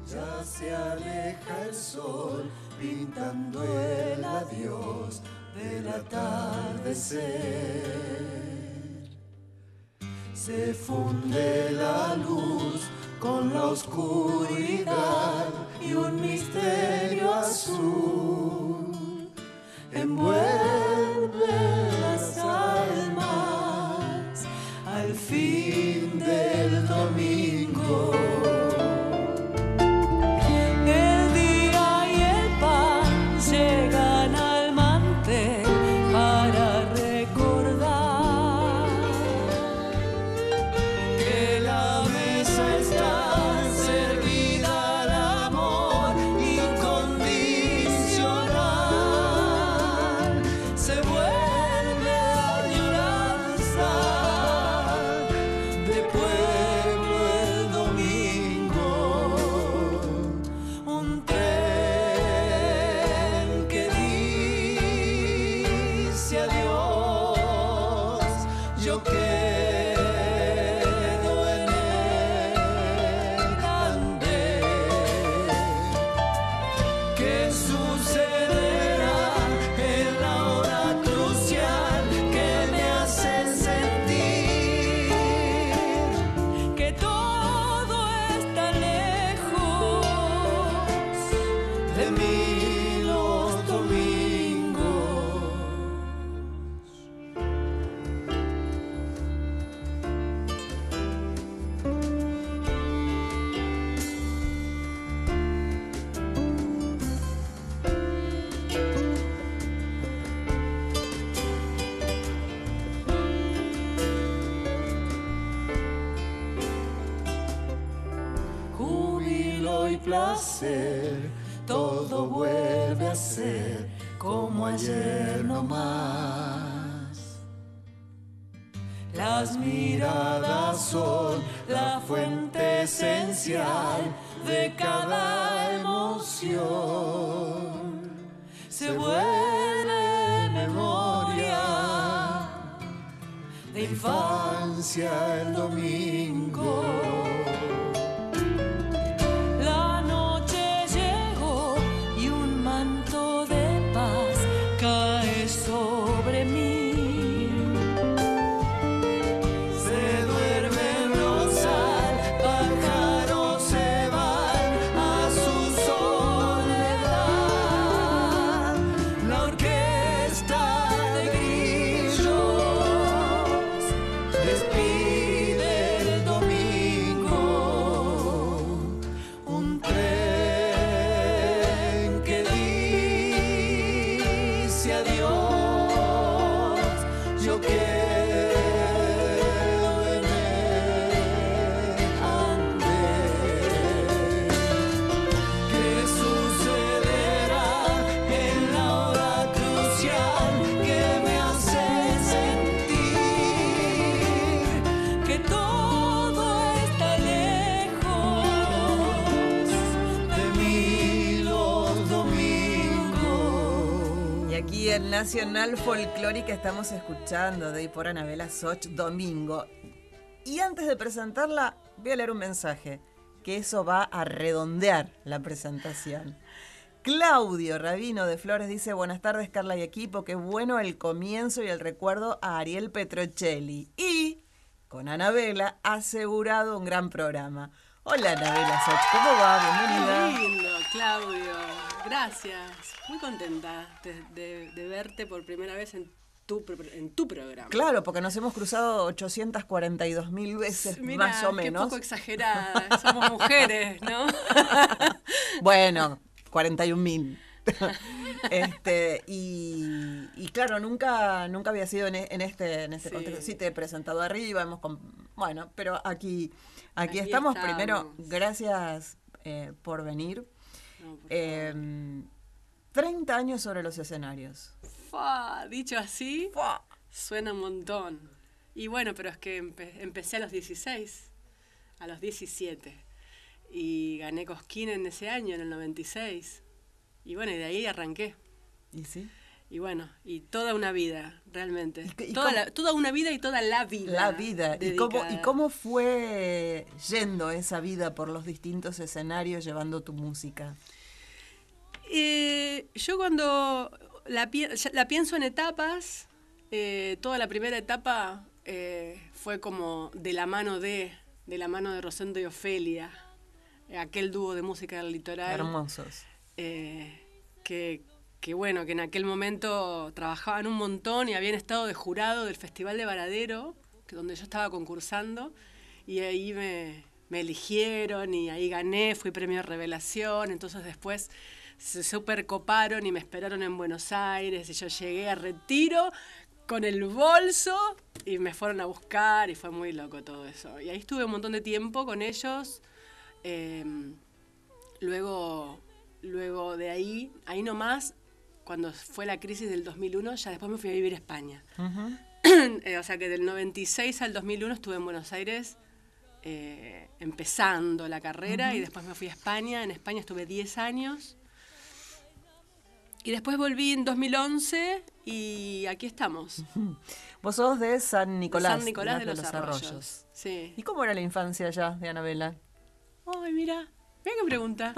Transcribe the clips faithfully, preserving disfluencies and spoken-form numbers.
Ya se aleja el sol pintando el adiós del atardecer. Se funde la luz con la oscuridad y un misterio azul envuelve las almas al fin del domingo. El día y el pan llegan al mantel para recordar que la mesa está servida al amor incondicional. Se vuelve añoranza de pueblo el domingo. Un tren que dice adiós. Yo quedo en el andén. ¿Qué sucederá en la hora crucial que me hace sentir que todo está lejos de mí los domingos? Júbilo y placer, todo vuelve a ser como ayer no más. Las miradas son la fuente esencial de cada emoción. Se vuelve memoria de infancia el domingo. La noche llegó y un manto de paz cae sobre mí. Se duerme el rosal, pájaros se van a su soledad. La orquesta de grillos despide el domingo. Un tren que dice adiós. Yo quedo en el andén. ¿Qué sucederá en la hora crucial que me hace sentir que todo está lejos de mí los domingos? Y aquí en Nacional Folclórica estamos escuchando de y por Anabela Soch, Domingo. Y antes de presentarla, voy a leer un mensaje, que eso va a redondear la presentación. Claudio Rabino de Flores dice: buenas tardes, Carla y equipo, qué bueno el comienzo y el recuerdo a Ariel Petrocelli. Y, con Anabela, asegurado un gran programa. Hola, Anabela Soch, ¿cómo va? Bienvenida. Qué lindo, Claudio. Gracias. Muy contenta de, de- de verte por primera vez en tu, pro- en tu programa. Claro, porque nos hemos cruzado ochocientas cuarenta y dos mil veces, Mirá, más o qué menos. poco exagerada. Somos mujeres, ¿no? Bueno, cuarenta y un mil. Este, y, y claro, nunca, nunca había sido en, e- en este, en este Sí. contexto. Sí, te he presentado arriba, hemos com- bueno, pero aquí, aquí, Aquí estamos. estamos. Primero, gracias eh, por venir. No, por Eh, treinta años sobre los escenarios. Fa, dicho así, ¡Fua! suena un montón. Y bueno, pero es que empe- empecé a los dieciséis, a los diecisiete. Y gané Cosquín en ese año, en el noventa y seis. Y bueno, y de ahí arranqué. ¿Y sí? y bueno, y toda una vida, realmente. ¿Y, y toda, cómo, la, toda una vida y toda la vida. La vida. ¿Y cómo, ¿Y cómo fue yendo esa vida por los distintos escenarios llevando tu música? Eh, yo cuando la, la pienso en etapas, eh, toda la primera etapa eh, fue como de la mano de, de la mano de Rosendo y Ofelia, aquel dúo de música del litoral. Hermosos. Eh, que, que bueno, que en aquel momento trabajaban un montón y habían estado de jurado del Festival de Varadero, que donde yo estaba concursando, y ahí me, me eligieron y ahí gané, fui premio Revelación, entonces después se super coparon y me esperaron en Buenos Aires y yo llegué a Retiro con el bolso y me fueron a buscar y fue muy loco todo eso. Y ahí estuve un montón de tiempo con ellos. Eh, luego, luego de ahí, ahí nomás, cuando fue la crisis del dos mil uno, ya después me fui a vivir a España. Uh-huh. eh, o sea que del noventa y seis al dos mil uno estuve en Buenos Aires eh, empezando la carrera uh-huh. y después me fui a España. En España estuve diez años. Y después volví en dos mil once y aquí estamos. Vos sos de San Nicolás. De San Nicolás de, de los, los Arroyos. Arroyos. Sí. ¿Y cómo era la infancia allá de Anabela? Ay, mira, mira qué pregunta.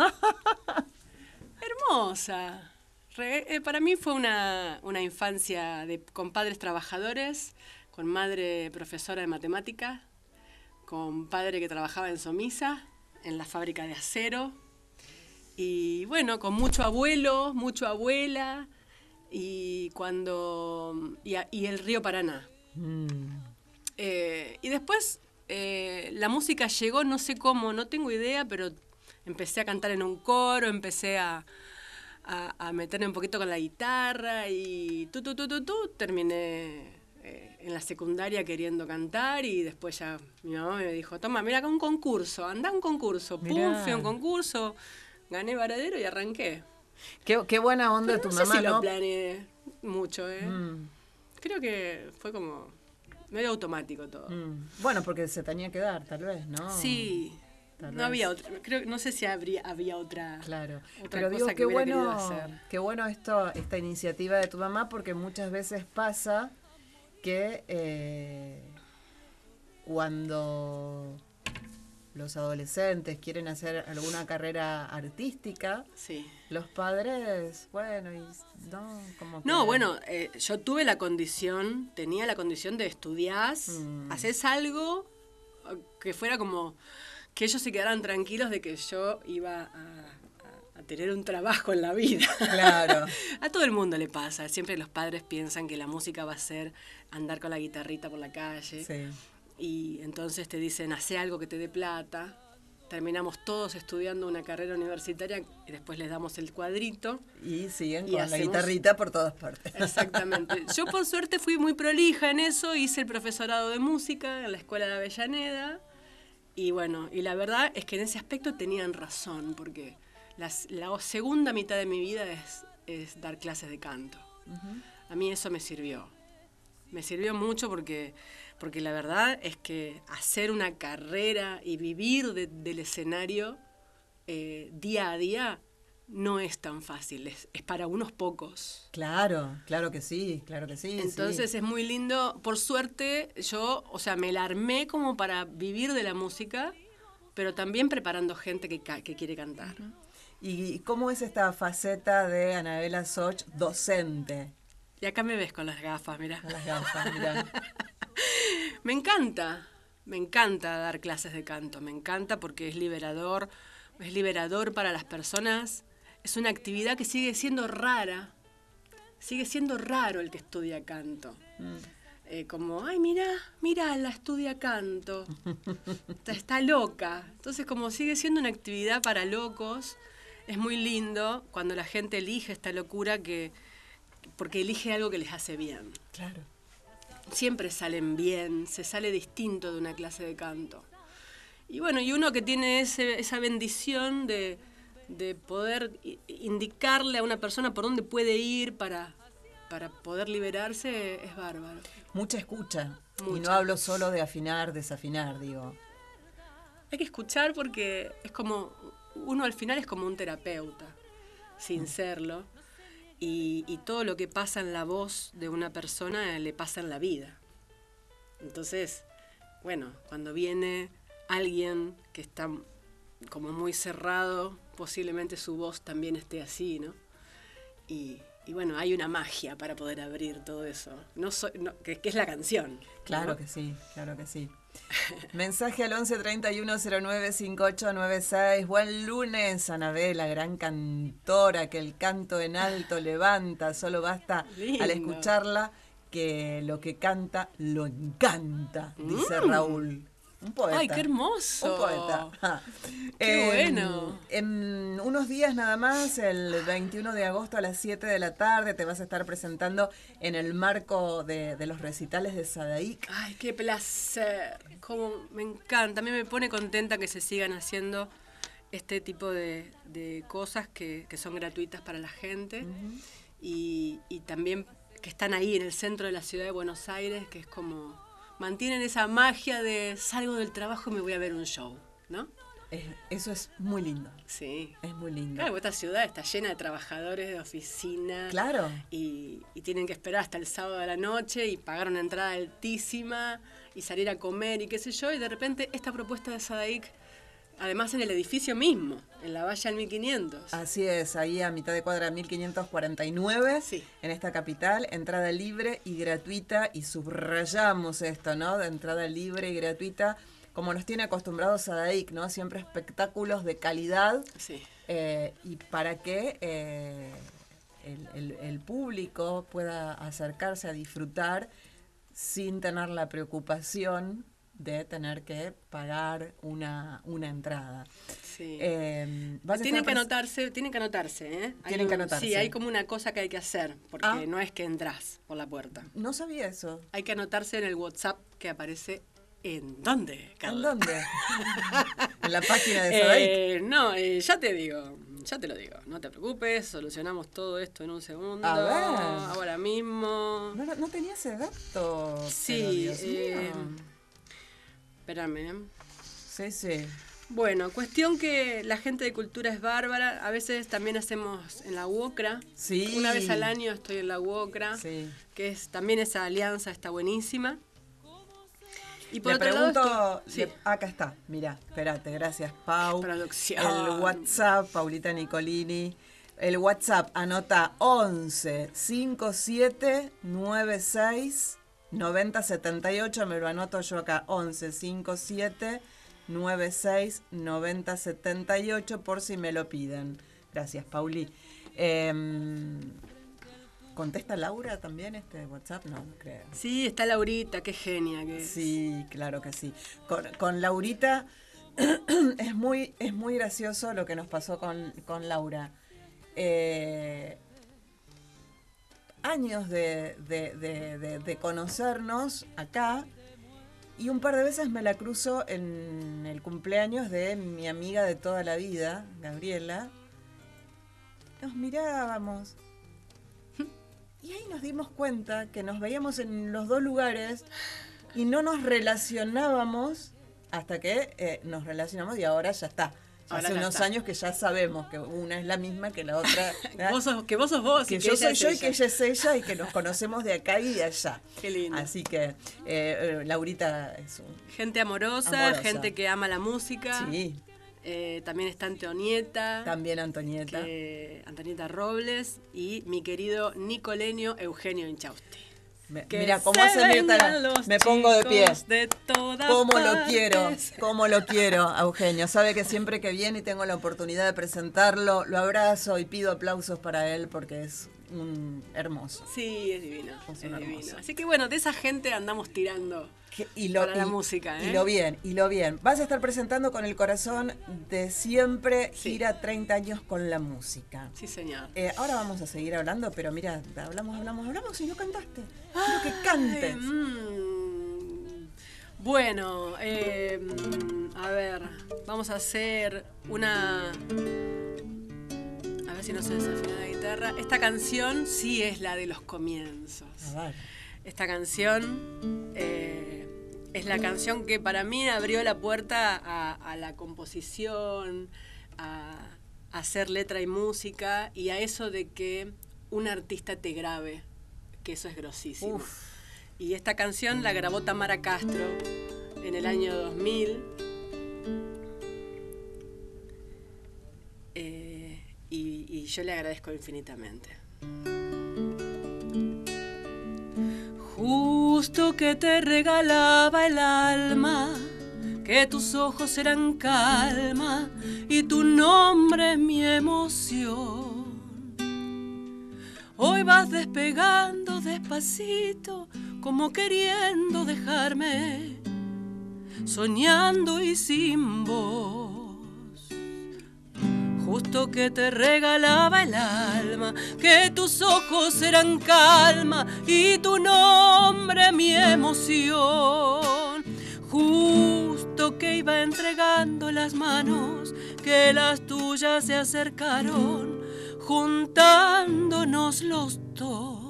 Hermosa. Re, eh, para mí fue una, una infancia de, con padres trabajadores, con madre profesora de matemática, con padre que trabajaba en Somisa, en la fábrica de acero. Y bueno, con mucho abuelo, mucho abuela, y cuando y, a, y el río Paraná. Mm. Eh, y después eh, la música llegó, no sé cómo, no tengo idea, pero empecé a cantar en un coro, empecé a, a, a meterme un poquito con la guitarra y tú, tú, tú, tú, tú, terminé eh, en la secundaria queriendo cantar y después ya mi mamá me dijo, toma, mira, un concurso, anda a un concurso. Mirá. Pum, fui a un concurso. Gané Varadero y arranqué. Qué, qué buena onda Pero tu no mamá, sé si ¿no? lo planeé mucho, ¿eh? Mm. Creo que fue como medio automático todo. Mm. Bueno, porque se tenía que dar, tal vez, ¿no? Sí. Tal no vez. había otra. Creo, no sé si habría, había otra. Claro. Otra Pero cosa digo, que qué hubiera bueno, querido hacer. Qué bueno esto, esta iniciativa de tu mamá, porque muchas veces pasa que eh, cuando los adolescentes quieren hacer alguna carrera artística, sí. los padres, bueno, y no, como que... No, bueno, eh, yo tuve la condición, tenía la condición de estudiar, mm. haces algo que fuera como, que ellos se quedaran tranquilos de que yo iba a, a, a tener un trabajo en la vida. Claro. A todo el mundo le pasa, siempre los padres piensan que la música va a ser andar con la guitarrita por la calle. Sí. Y entonces te dicen, hace algo que te dé plata. Terminamos todos estudiando una carrera universitaria y después les damos el cuadrito. Y siguen y con hacemos... la guitarrita por todas partes. Exactamente. Yo por suerte fui muy prolija en eso, hice el profesorado de música en la Escuela de Avellaneda. Y bueno, y la verdad es que en ese aspecto tenían razón, porque las, la segunda mitad de mi vida es, es dar clases de canto. Uh-huh. A mí eso me sirvió. Me sirvió mucho porque... Porque la verdad es que hacer una carrera y vivir de, del escenario eh, día a día no es tan fácil, es, es para unos pocos. Claro, claro que sí, claro que sí. Entonces sí. Es muy lindo. Por suerte yo, o sea, me la armé como para vivir de la música, pero también preparando gente que, que quiere cantar. Uh-huh. ¿Y cómo es esta faceta de Anabela Soch docente? Y acá me ves con las gafas, mirá. Con las gafas, mirá. Me encanta, me encanta dar clases de canto, me encanta porque es liberador, es liberador para las personas, es una actividad que sigue siendo rara, sigue siendo raro el que estudia canto. Mm. Eh, como, ay, mirá, mirá, la estudia canto, está, está loca. Entonces, como sigue siendo una actividad para locos, es muy lindo cuando la gente elige esta locura que, porque elige algo que les hace bien. Claro. Siempre salen bien, se sale distinto de una clase de canto. Y bueno, y uno que tiene ese, esa bendición de, de poder indicarle a una persona por dónde puede ir para, para poder liberarse, es bárbaro. Mucha escucha. Mucha. Y no hablo solo de afinar, desafinar, digo. Hay que escuchar porque es como, uno al final es como un terapeuta, sin serlo. y, y todo lo que pasa en la voz de una persona le pasa en la vida. Entonces, bueno, cuando viene alguien que está como muy cerrado, posiblemente su voz también esté así, ¿no? Y, y bueno, hay una magia para poder abrir todo eso, no, so, no que, que es la canción. Claro, ¿no? Que sí, claro que sí. Mensaje al once treinta y uno cero nueve cincuenta y ocho noventa y seis. Buen lunes, Anabela, gran cantora que el canto en alto levanta. Solo basta Lindo. Al escucharla que lo que canta lo encanta, dice mm. Raúl. Un poeta. ¡Ay, qué hermoso! Un poeta. Ah. ¡Qué eh, bueno! En unos días nada más, el veintiuno de agosto a las siete de la tarde, te vas a estar presentando en el marco de, de los recitales de Sadaik. ¡Ay, qué placer! Como me encanta. A mí me pone contenta que se sigan haciendo este tipo de, de cosas que, que son gratuitas para la gente. Uh-huh. y, y también que están ahí en el centro de la ciudad de Buenos Aires, que es como... mantienen esa magia de salgo del trabajo y me voy a ver un show, ¿no? Es, eso es muy lindo. Sí. Es muy lindo. Claro, esta ciudad está llena de trabajadores de oficina. Claro. Y, y tienen que esperar hasta el sábado de la noche y pagar una entrada altísima y salir a comer y qué sé yo. Y de repente esta propuesta de Sadaik, además en el edificio mismo, en la Valle al mil quinientos. Así es, ahí a mitad de cuadra mil quinientos cuarenta y nueve, sí. En esta capital, entrada libre y gratuita, y subrayamos esto, ¿no? De entrada libre y gratuita, como nos tiene acostumbrados Sadaik, ¿no? Siempre espectáculos de calidad, sí. eh, y para que eh, el, el, el público pueda acercarse a disfrutar sin tener la preocupación de tener que pagar una, una entrada. Sí. Eh, tienen que anotarse, tienen que anotarse, ¿eh? Tienen un, que anotarse. Sí, hay como una cosa que hay que hacer, porque ah. no es que entras por la puerta. No sabía eso. Hay que anotarse en el WhatsApp que aparece. ¿En dónde, Carla? ¿En dónde? ¿En la página de Sadaik? Eh, no, eh, ya te digo, ya te lo digo. No te preocupes, solucionamos todo esto en un segundo. A ver. Ahora mismo. No, no tenía ese dato. Sí. Pero, Dios eh, mío. Espérame. Sí, sí. Bueno, cuestión que la gente de cultura es bárbara. A veces también hacemos en la UOCRA. Sí. Una vez al año estoy en la UOCRA. Sí. Que es también esa alianza está buenísima. Y por le otro pregunto, lado esto, le, sí. Acá está, mirá, espérate, gracias Pau. Producción. El WhatsApp, Paulita Nicolini. El WhatsApp anota once cincuenta y siete noventa y seis noventa setenta y ocho, me lo anoto yo acá, once cincuenta y siete noventa y seis noventa setenta y ocho por si me lo piden. Gracias, Pauli. Eh, ¿Contesta Laura también este WhatsApp? No, no creo. Sí, está Laurita, qué genia que es. Sí, claro que sí. Con, con Laurita es muy, es muy gracioso lo que nos pasó con, con Laura. Eh, años de, de, de, de, de conocernos acá, y un par de veces me la cruzo en el cumpleaños de mi amiga de toda la vida, Gabriela. Nos mirábamos. Y ahí nos dimos cuenta que nos veíamos en los dos lugares y no nos relacionábamos hasta que eh, nos relacionamos, y ahora ya está. Ahora Hace ya unos está. años que ya sabemos que una es la misma que la otra. vos sos, que vos sos vos. Que, y que yo ella soy es yo ella. y que ella es ella, y que nos conocemos de acá y de allá. Qué lindo. Así que eh, eh, Laurita es un... Gente amorosa, amorosa, gente que ama la música. Sí. Eh, también está Antonieta. También Antonieta. Que, Antonieta Robles y mi querido nicoleño Eugenio Inchausti. Me, mira, cómo hace Mirta, me pongo de pie. De cómo lo quiero, cómo lo quiero a Eugenio. Sabe que siempre que viene y tengo la oportunidad de presentarlo, lo abrazo y pido aplausos para él porque es un hermoso. Sí, es divino. Es, es un divino. Así que bueno, de esa gente andamos tirando que, y lo, para y, la música. ¿eh? Y lo bien, y lo bien. Vas a estar presentando con el corazón de siempre, sí. Gira treinta años con la música. Sí, señor. Eh, ahora vamos a seguir hablando, pero mira, hablamos, hablamos, hablamos y no cantaste. Quiero que cantes. Ay, mmm. Bueno, eh, a ver, vamos a hacer una... A ver si no se desafina la guitarra. Esta canción sí es la de los comienzos. A ver. Esta canción eh, es la canción que para mí abrió la puerta a, a la composición, a, a hacer letra y música, y a eso de que un artista te grabe, que eso es grosísimo. Uf. Y esta canción la grabó Tamara Castro en el año dos mil. Eh, y, y yo le agradezco infinitamente. Justo que te regalaba el alma, que tus ojos eran calma y tu nombre mi emoción. Hoy vas despegando despacito, como queriendo dejarme, soñando y sin voz. Justo que te regalaba el alma, que tus ojos eran calma y tu nombre mi emoción. Justo que iba entregando las manos, que las tuyas se acercaron, juntándonos los dos.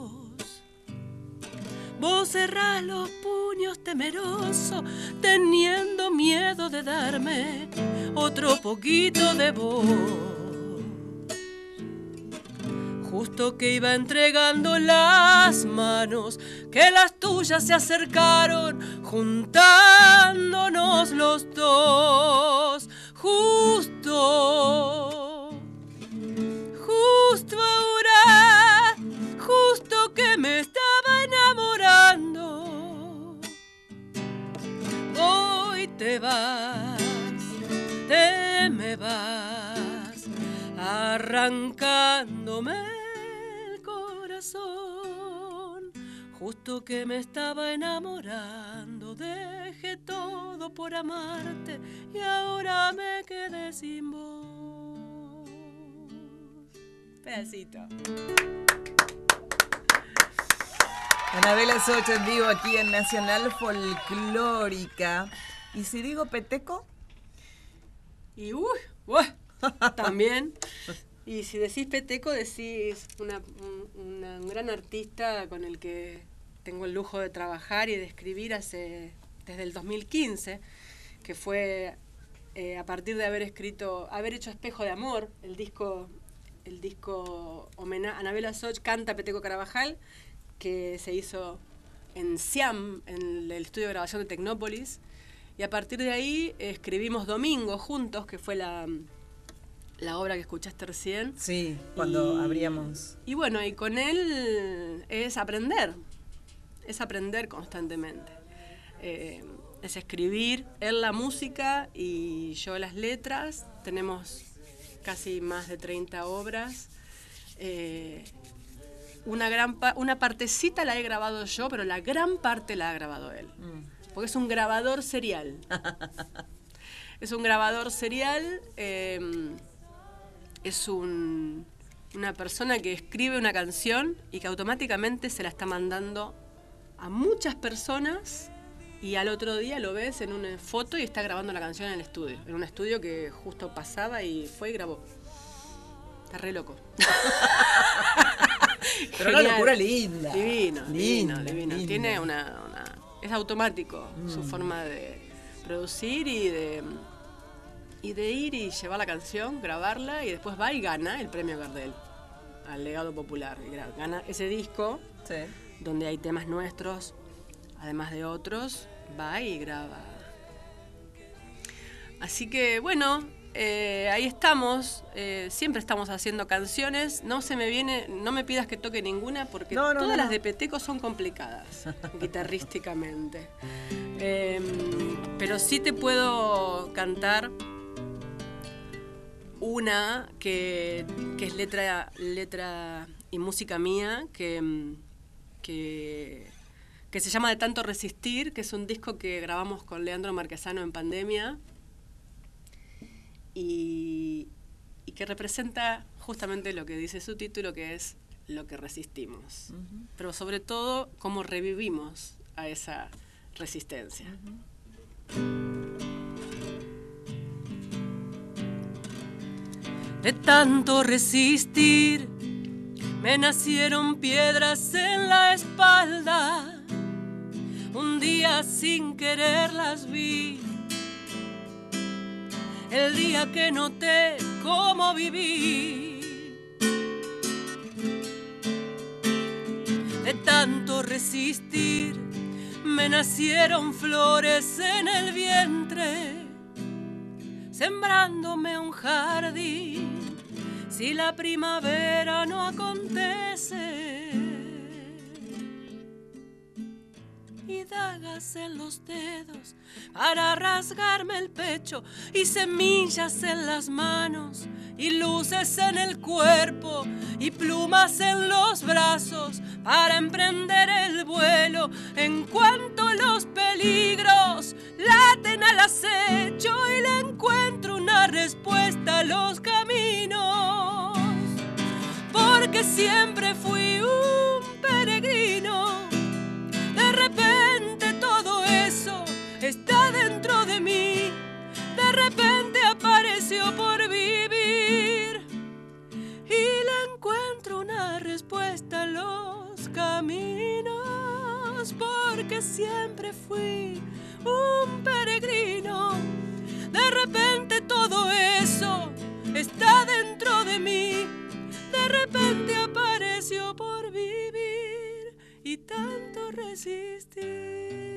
Vos cerrás los puños temeroso, teniendo miedo de darme otro poquito de voz. Justo que iba entregando las manos, que las tuyas se acercaron, juntándonos los dos. Justo, justo ahora, justo que me estaba enamorando. Hoy te vas, te me vas, arrancándome el corazón. Justo que me estaba enamorando, dejé todo por amarte y ahora me quedé sin voz. Pedacito. Anabela Soch en vivo aquí en Nacional Folclórica. ¿Y si digo peteco? Y uy, uy también. Y si decís peteco, decís una, un, una, un gran artista con el que tengo el lujo de trabajar y de escribir hace desde el dos mil quince, que fue eh, a partir de haber escrito, haber hecho Espejo de Amor, el disco, el disco homenaje. Anabela Soch canta Peteco Carabajal, que se hizo en Siam, en el estudio de grabación de Tecnópolis, y a partir de ahí eh, escribimos Domingo juntos, que fue la, la obra que escuchaste recién. Sí, cuando y, abríamos. Y bueno, y con él es aprender, es aprender constantemente. Eh, es escribir, él la música y yo las letras. Tenemos casi más de treinta obras. Eh, Una gran pa- una partecita la he grabado yo, pero la gran parte la ha grabado él. Mm. Porque es un grabador serial. Es un grabador serial, eh, es un, una persona que escribe una canción y que automáticamente se la está mandando a muchas personas y al otro día lo ves en una foto y está grabando la canción en el estudio. En un estudio que justo pasaba y fue y grabó. Está re loco. Pero una locura linda. Divino, linda, divino, divino. linda. Tiene una, una... Es automático mm. su forma de producir y de, y de ir y llevar la canción, grabarla y después va y gana el premio Gardel al legado popular. Y gana ese disco, sí, donde hay temas nuestros, además de otros, va y graba. Así que, bueno... Eh, ahí estamos, eh, siempre estamos haciendo canciones. No se me viene, no me pidas que toque ninguna porque no, no, todas no. las de Peteco son complicadas guitarrísticamente. Eh, pero sí te puedo cantar una que, que es letra, letra y música mía, que, que, que se llama De Tanto Resistir, que es un disco que grabamos con Leandro Marquesano en pandemia. Y, y que representa justamente lo que dice su título, que es lo que resistimos. Uh-huh. Pero sobre todo, cómo revivimos a esa resistencia. Uh-huh. De tanto resistir, me nacieron piedras en la espalda. Un día sin querer las vi. El día que noté cómo viví, tanto resistir, me nacieron flores en el vientre, sembrándome un jardín. Si la primavera no acontece, y dagas en los dedos para rasgarme el pecho, y semillas en las manos, y luces en el cuerpo, y plumas en los brazos para emprender el vuelo. En cuanto los peligros laten al acecho, y le encuentro una respuesta a los caminos, porque siempre fui un peregrino. De repente todo eso está dentro de mí, de repente apareció por vivir, y le encuentro una respuesta a los caminos, porque siempre fui un peregrino. De repente todo eso está dentro de mí, de repente apareció por vivir y tanto resistir.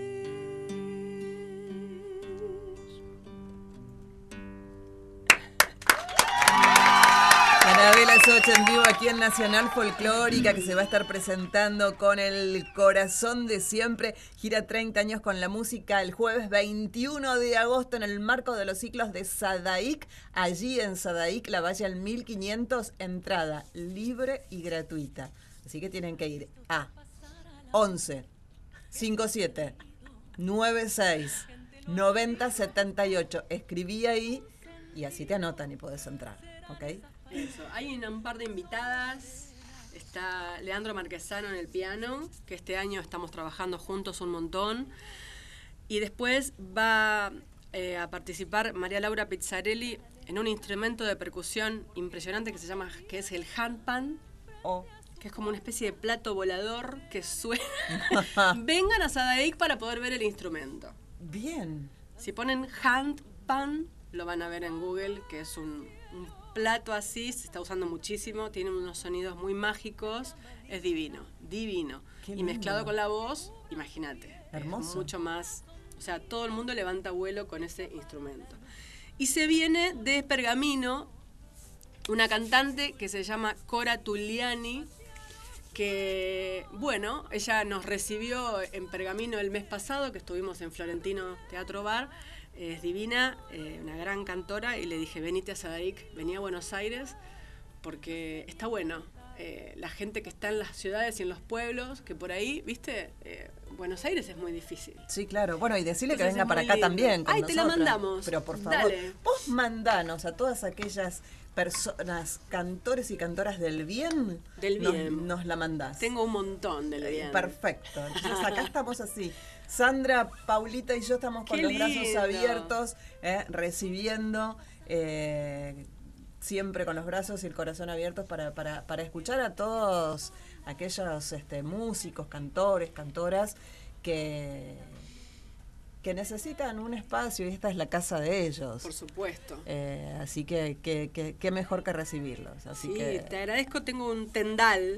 Anabela Soch en vivo aquí en Nacional Folclórica, que se va a estar presentando con El Corazón de Siempre. Gira treinta años con la música el jueves veintiuno de agosto en el marco de los ciclos de Sadaic. Allí en Sadaic, la Valle al mil quinientos, entrada libre y gratuita. Así que tienen que ir a once cincuenta y siete noventa y seis noventa setenta y ocho. Escribí ahí y así te anotan y podés entrar, ¿ok? Eso. Hay un par de invitadas. Está Leandro Marquesano en el piano, que este año estamos trabajando juntos un montón. Y después va eh, a participar María Laura Pizzarelli en un instrumento de percusión impresionante que se llama, que es el handpan, Oh. que es como una especie de plato volador que suena. Vengan a Sadaic para poder ver el instrumento. Bien. Si ponen handpan, lo van a ver en Google, que es un, un plato así, se está usando muchísimo, tiene unos sonidos muy mágicos, es divino, divino. Qué Y mezclado lindo. con la voz, imagínate, Hermoso. es mucho más, o sea, todo el mundo levanta vuelo con ese instrumento. Y se viene de Pergamino una cantante que se llama Cora Tulliani, que, bueno, ella nos recibió en Pergamino el mes pasado, que estuvimos en Florentino Teatro Bar. Es divina, eh, una gran cantora, y le dije, venite a Sadaic, vení a Buenos Aires, porque está bueno. Eh, la gente que está en las ciudades y en los pueblos, que por ahí, viste, eh, Buenos Aires es muy difícil. Sí, claro. Bueno, y decirle que Entonces venga es para muy acá lindo. también con Ay, te la nosotras. mandamos. Pero por favor, Dale. vos mandanos a todas aquellas personas, cantores y cantoras del bien, Del nos- bien. Nos, la mandás. Tengo un montón del Eh, bien. Perfecto. Entonces acá estamos así. Sandra, Paulita y yo estamos con Qué los brazos lindo. abiertos, eh, recibiendo, eh, siempre con los brazos y el corazón abiertos para, para, para escuchar a todos aquellos este, músicos, cantores, cantoras que, que necesitan un espacio, y esta es la casa de ellos. Por supuesto. Eh, así que qué que, que mejor que recibirlos. Así Sí, que te agradezco, tengo un tendal.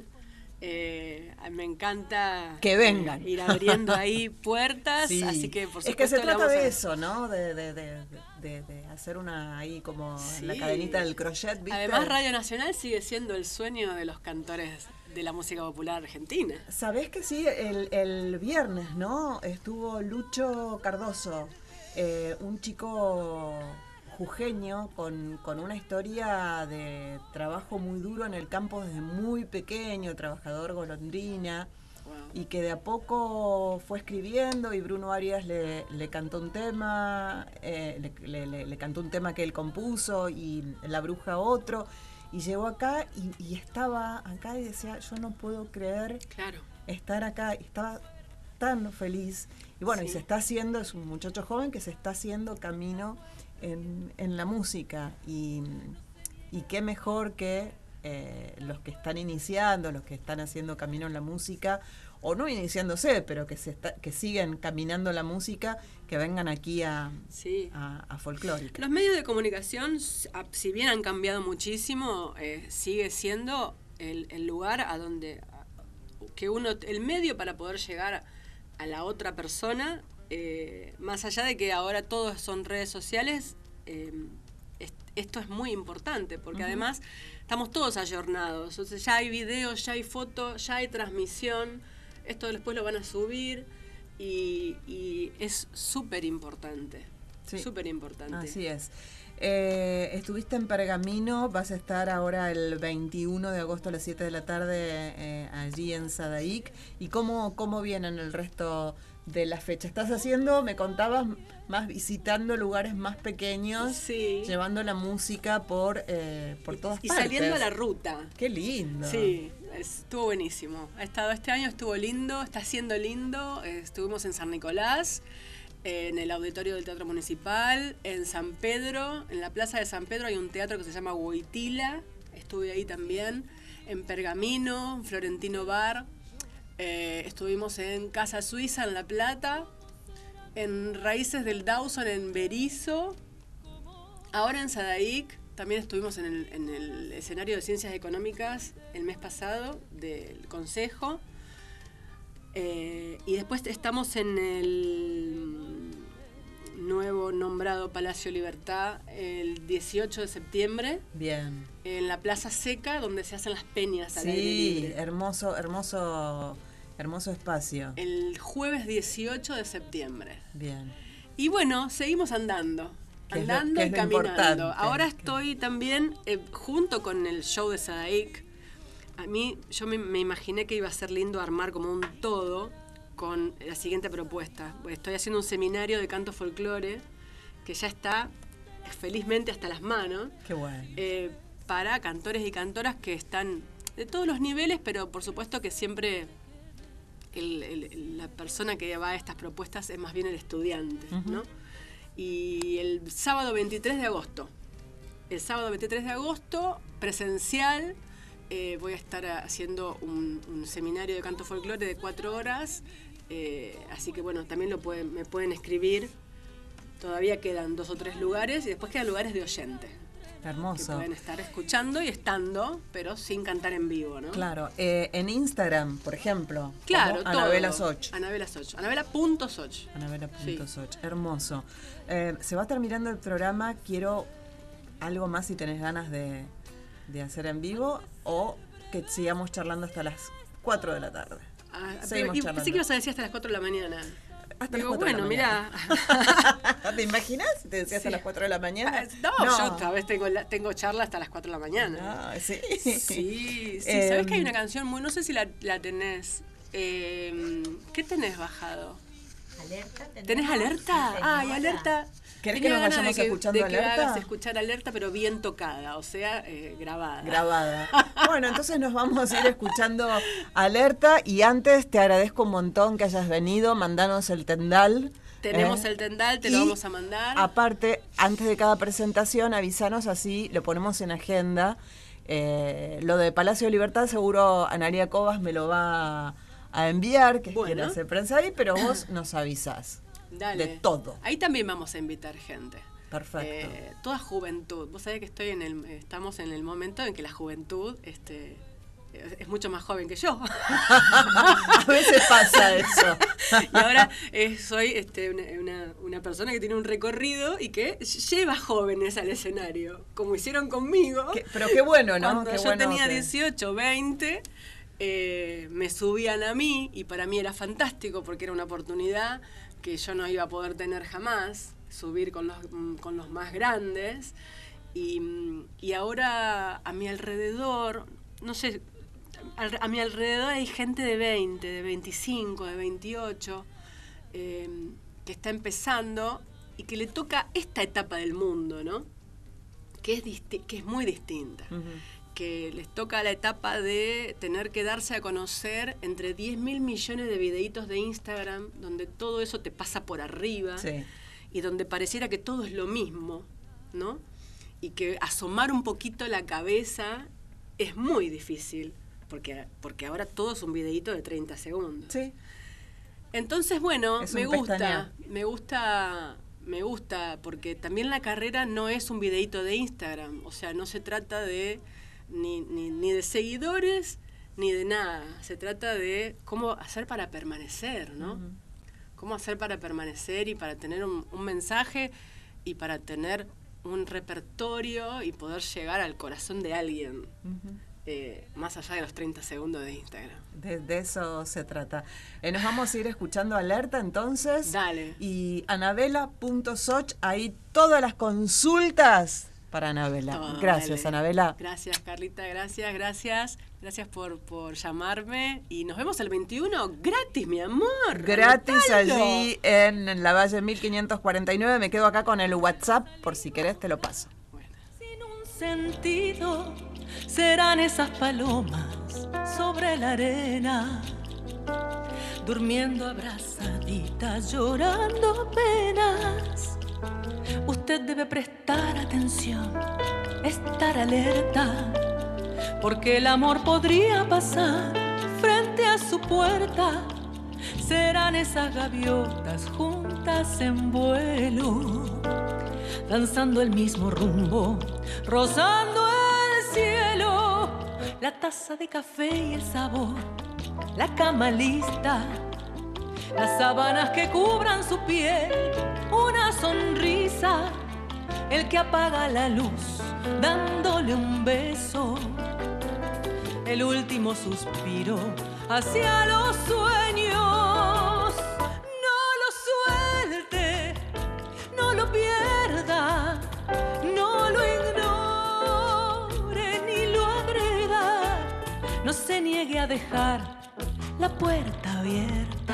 Eh, me encanta Que vengan. eh, ir abriendo ahí puertas, sí. así que por supuesto es que se le trata vamos de a- eso, ¿no? De, de, de, de, de hacer una ahí como en la Sí. cadenita del crochet, ¿viste? Además, Radio Nacional sigue siendo el sueño de los cantores de la música popular argentina. Sabés que sí, el, el viernes, ¿no? Estuvo Lucho Cardoso, eh, un chico jujeño con, con una historia de trabajo muy duro en el campo desde muy pequeño, trabajador golondrina, Wow. y que de a poco fue escribiendo, y Bruno Arias le, le cantó un tema, eh, le, le- le- le cantó un tema que él compuso, y La Bruja otro, y llegó acá y, y estaba acá y decía, yo no puedo creer Claro. estar acá, y estaba tan feliz. Y bueno, y Sí. se está haciendo, es un muchacho joven que se está haciendo camino en, en la música, y, y qué mejor que eh, los que están iniciando, los que están haciendo camino en la música, o no iniciándose, pero que se está, que siguen caminando la música, que vengan aquí a, Sí. a, a Folclórica. Los medios de comunicación, s- a- si bien han cambiado muchísimo, eh, sigue siendo el, el lugar a donde, a- que uno, el medio para poder llegar a, a la otra persona, eh, más allá de que ahora todos son redes sociales, eh, es, esto es muy importante, porque uh-huh. además estamos todos ayornados, o sea, ya hay videos, ya hay fotos, ya hay transmisión, esto después lo van a subir, y, y es súper importante, sí. súper importante. Así es. Eh, estuviste en Pergamino, vas a estar ahora el veintiuno de agosto a las siete de la tarde eh, allí en Sadaic. ¿Y cómo, cómo vienen el resto de la fecha? ¿Estás haciendo, me contabas, más visitando lugares más pequeños, sí. llevando la música por, eh, por todas y, y partes? Y saliendo a la ruta. ¡Qué lindo! Sí, estuvo buenísimo. Ha estado este año, estuvo lindo, está siendo lindo. Estuvimos en San Nicolás, en el auditorio del Teatro Municipal, en San Pedro, en la Plaza de San Pedro hay un teatro que se llama Huitila, estuve ahí también, en Pergamino, en Florentino Bar, eh, estuvimos en Casa Suiza en La Plata, en Raíces del Dawson en Berizo, ahora en Sadaic, también estuvimos en el, en el escenario de Ciencias Económicas el mes pasado del Consejo. Eh, y después estamos en el nuevo nombrado Palacio Libertad el dieciocho de septiembre. Bien. En la Plaza Seca, donde se hacen las peñas al sí, aire libre. hermoso, hermoso, hermoso espacio. El jueves dieciocho de septiembre. Bien. Y bueno, seguimos andando. Andando es y lo caminando. Ahora que... estoy también, eh, junto con el show de Sadaic, a mí, yo me, me imaginé que iba a ser lindo armar como un todo con la siguiente propuesta. Estoy haciendo un seminario de canto folclore que ya está felizmente hasta las manos. Qué bueno. Eh, para cantores y cantoras que están de todos los niveles, pero por supuesto que siempre el, el, la persona que va a estas propuestas es más bien el estudiante, uh-huh. ¿no? Y el sábado veintitrés de agosto, el sábado veintitrés de agosto, presencial, Eh, voy a estar haciendo un, un seminario de canto folclore de cuatro horas, eh, así que bueno, también lo pueden, me pueden escribir. Todavía quedan dos o tres lugares y después quedan lugares de oyente. Hermoso. Que pueden estar escuchando y estando, pero sin cantar en vivo, ¿no? Claro. Eh, en Instagram, por ejemplo. Claro, todo. Anabela Soch. Anabela Soch. Anabela punto Soch. Anabela punto Sí. Soch. Hermoso. Eh, se va terminando el programa. Quiero algo más si tenés ganas de, de hacer en vivo o que sigamos charlando hasta las cuatro de la tarde. Ah, Seguimos pero, y charlando. pensé que ibas a decir hasta las cuatro de la mañana. Hasta Digo, las cuatro bueno, de la mira. mañana. ¿Te imaginas si te decía hasta Sí. las cuatro de la mañana? Ah, No, No. yo otra vez tengo, la- tengo charla hasta las cuatro de la mañana. Ah, sí. Sí, sí. Eh, ¿Sabés que hay una canción muy, no sé si la, la tenés? Eh, ¿Qué tenés bajado? ¿Alerta? ¿Tenemos? ¿Tenés alerta? Sí, Ay, señora. alerta. ¿Querés Tenía que nos ganas vayamos de que, escuchando de que alerta? hagas escuchar alerta, pero bien tocada, o sea, eh, grabada. Grabada. Bueno, entonces nos vamos a ir escuchando alerta y antes te agradezco un montón que hayas venido, mandanos el tendal. Tenemos ¿eh? el tendal, te Y lo vamos a mandar. Aparte, antes de cada presentación, avisanos así, lo ponemos en agenda. Eh, lo de Palacio de Libertad seguro Analia Cobas me lo va a enviar, que es Bueno. quien hace prensa ahí, pero vos nos avisás. Dale. De todo. Ahí también vamos a invitar gente. Perfecto. Eh, toda juventud. Vos sabés que estoy en el, estamos en el momento en que la juventud este, es, es mucho más joven que yo. A veces pasa eso. Y ahora eh, soy este, una, una, una persona que tiene un recorrido y que lleva jóvenes al escenario, como hicieron conmigo. Qué- pero qué bueno, ¿no? Cuando Qué yo bueno tenía que- dieciocho, veinte, eh, me subían a mí y para mí era fantástico porque era una oportunidad que yo no iba a poder tener jamás, subir con los, con los más grandes. Y, y ahora a mi alrededor, no sé, al- a mi alrededor hay gente de veinte, de veinticinco, de veintiocho, eh, que está empezando y que le toca esta etapa del mundo, ¿no? Que es, disti- que es muy distinta. Ujú. Que les toca la etapa de tener que darse a conocer entre diez mil millones de videitos de Instagram, donde todo eso te pasa por arriba Sí. y donde pareciera que todo es lo mismo, ¿no? Y que asomar un poquito la cabeza es muy difícil, porque, porque ahora todo es un videíto de treinta segundos. Sí. Entonces, bueno, Es me un gusta, pestañeo. me gusta, me gusta, porque también la carrera no es un videíto de Instagram, o sea, no se trata de ni, ni, ni de seguidores, ni de nada. Se trata de cómo hacer para permanecer, ¿no? Uh-huh. Cómo hacer para permanecer y para tener un, un mensaje y para tener un repertorio y poder llegar al corazón de alguien. Uh-huh. Eh, más allá de los treinta segundos de Instagram. De, de eso se trata. Eh, nos vamos a ir escuchando Alerta entonces. Dale. Y anabela punto soch, ahí todas las consultas para Anabela. Todo, gracias, dale. Anabela. Gracias, Carlita, gracias, gracias. Gracias por, por llamarme. Y nos vemos el veintiuno gratis, mi amor. Gratis Anotalo. allí en la Valle mil quinientos cuarenta y nueve. Me quedo acá con el WhatsApp, por si querés te lo paso. Bueno. Sin un sentido serán esas palomas sobre la arena, durmiendo abrazaditas, llorando penas. Usted debe prestar atención, estar alerta, porque el amor podría pasar frente a su puerta. Serán esas gaviotas juntas en vuelo, danzando el mismo rumbo, rozando el cielo. La taza de café y el sabor, la cama lista, las sábanas que cubran su piel, una sonrisa, el que apaga la luz dándole un beso, el último suspiro hacia los sueños. No lo suelte, no lo pierda, no lo ignore ni lo agreda, no se niegue a dejar la puerta abierta.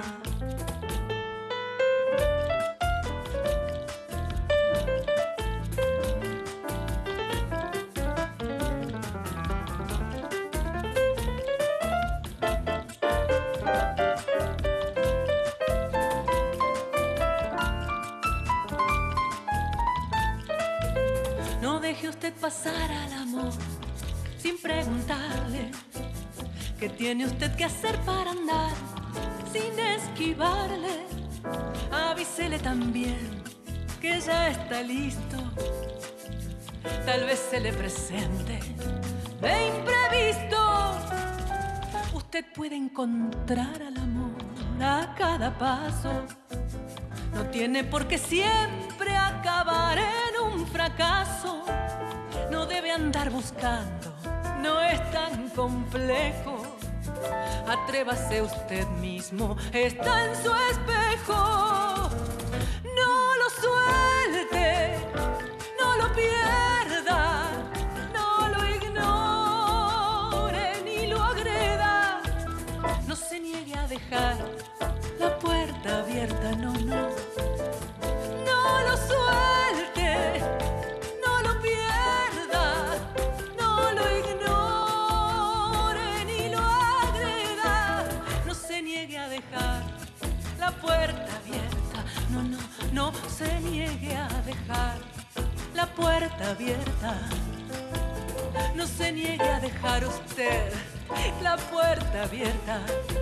No deje usted pasar al amor sin preguntarle qué tiene usted que hacer para andar sin esquivarle. Avísele también que ya está listo, tal vez se le presente de imprevisto. Usted puede encontrar al amor a cada paso, no tiene por qué siempre acabar en un fracaso. No debe andar buscando, no es tan complejo. Atrévase usted mismo, está en su espejo. No lo suelte, no lo pierda, no lo ignore ni lo agreda. No se niegue a dejar la puerta abierta, no, no. No lo suelte, no lo pierda, no lo ignore ni lo agreda. No se niegue a dejar la puerta abierta, no, no, no se niegue a dejar la puerta abierta. No se niegue a dejar usted la puerta abierta.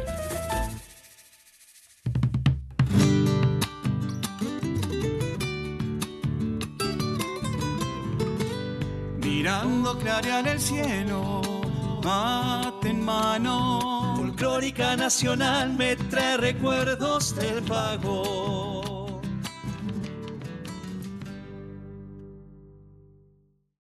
Mirando clarear el cielo, mate en mano, folclórica nacional me trae recuerdos del pago.